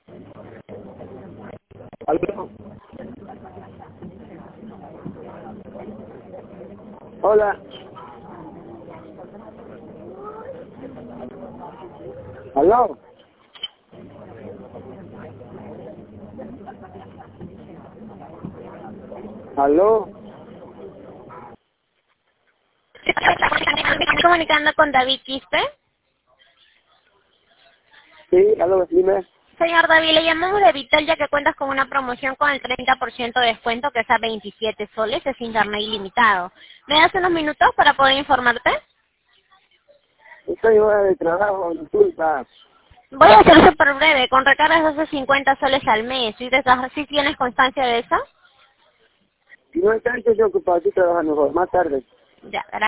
¿Aló? Hola. ¿Aló? ¿Aló? Estoy comunicando con David Quispe. Sí, aló, dime. Señor David, le llamamos de Vital ya que cuentas con una promoción con el 30% de descuento que es a 27 soles, es internet ilimitado. ¿Me das unos minutos para poder informarte? Estoy hora de trabajo, disculpa. Voy a ser súper breve, con recargas de hace 50 soles al mes. ¿Sí tienes constancia de eso? Si no es tanto, yo ocupado, estoy trabajando mejor, más tarde. Ya,